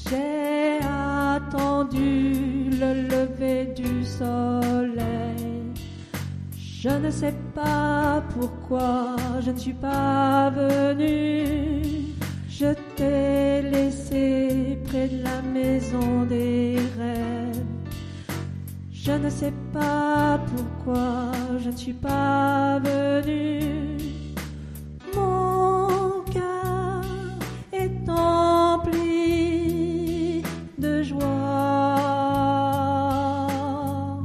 J'ai attendu le lever du soleil. Je ne sais pas pourquoi je ne suis pas venu. Je t'ai laissé près de la maison des rêves. Je ne sais pas pourquoi je ne suis pas venu. Mon cœur est empli de joie.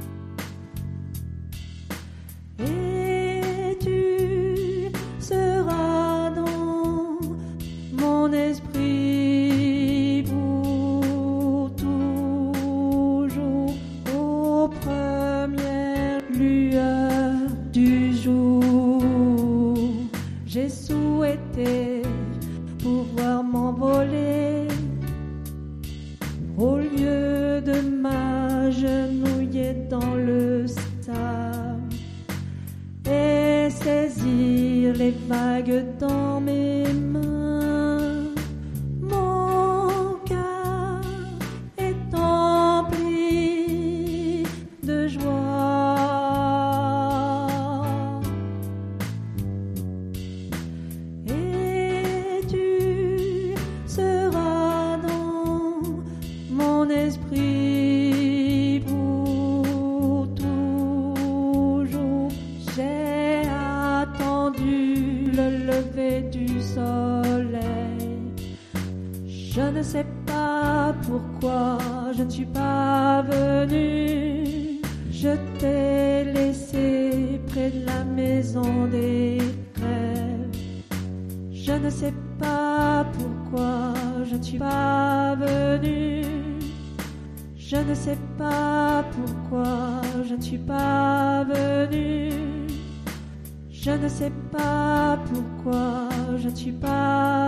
Et tu seras dans mon esprit pour toujours, aux premières lueurs du jour. J'ai souhaité pouvoir m'envoler au lieu de m'agenouiller dans le sable et saisir les vagues dans mes mains. Mon cœur est empli de joie. Et tu seras dans mon esprit pour toujours. J'ai attendu le lever du soleil. Je ne sais pas pourquoi je ne suis pas venu. Je t'ai laissé près de la maison des rêves. Je ne sais pas pourquoi je ne suis pas venu. Je ne sais pas pourquoi je ne suis pas venu. Je ne sais pas pourquoi je ne suis pas